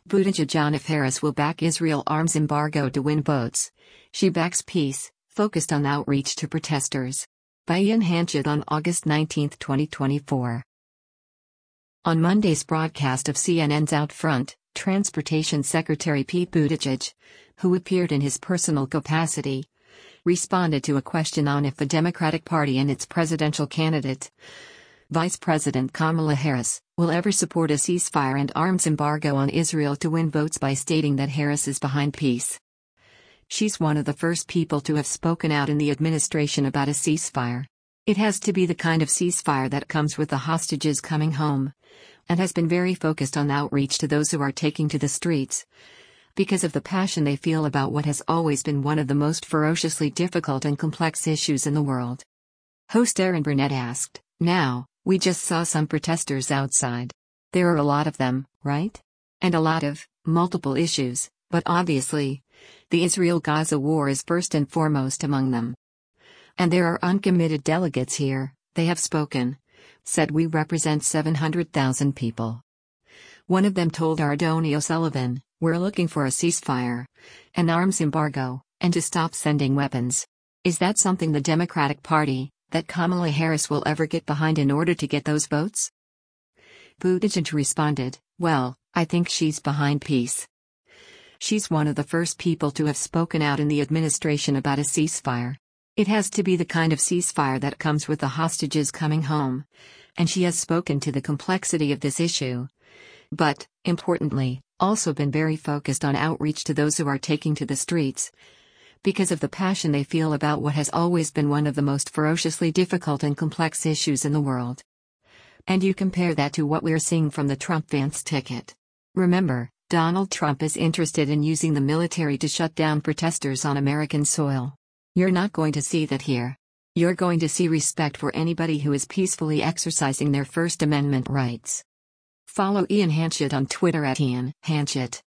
Buttigieg on if Harris will back Israel arms embargo to win votes. She backs peace, focused on outreach to protesters. By Ian Hanchett on August 19, 2024. On Monday's broadcast of CNN's Out Front, Transportation Secretary Pete Buttigieg, who appeared in his personal capacity, responded to a question on if the Democratic Party and its presidential candidate, Vice President Kamala Harris, will ever support a ceasefire and arms embargo on Israel to win votes by stating that Harris is behind peace. She's one of the first people to have spoken out in the administration about a ceasefire. It has to be the kind of ceasefire that comes with the hostages coming home, and has been very focused on outreach to those who are taking to the streets, because of the passion they feel about what has always been one of the most ferociously difficult and complex issues in the world. Host Erin Burnett asked, "Now, we just saw some protesters outside. There are a lot of them, right? And a lot of, multiple issues, but obviously, the Israel-Gaza war is first and foremost among them. And there are uncommitted delegates here, they have spoken, said we represent 700,000 people. One of them told Ardoni O'Sullivan, we're looking for a ceasefire, an arms embargo, and to stop sending weapons. Is that something the Democratic Party, that Kamala Harris will ever get behind in order to get those votes?" Buttigieg responded, "Well, I think she's behind peace. She's one of the first people to have spoken out in the administration about a ceasefire. It has to be the kind of ceasefire that comes with the hostages coming home, and she has spoken to the complexity of this issue. But, importantly, also been very focused on outreach to those who are taking to the streets, because of the passion they feel about what has always been one of the most ferociously difficult and complex issues in the world." And you compare that to what we're seeing from the Trump-Vance ticket. Remember, Donald Trump is interested in using the military to shut down protesters on American soil. You're not going to see that here. You're going to see respect for anybody who is peacefully exercising their First Amendment rights. Follow Ian Hanchett on Twitter @IanHanchett.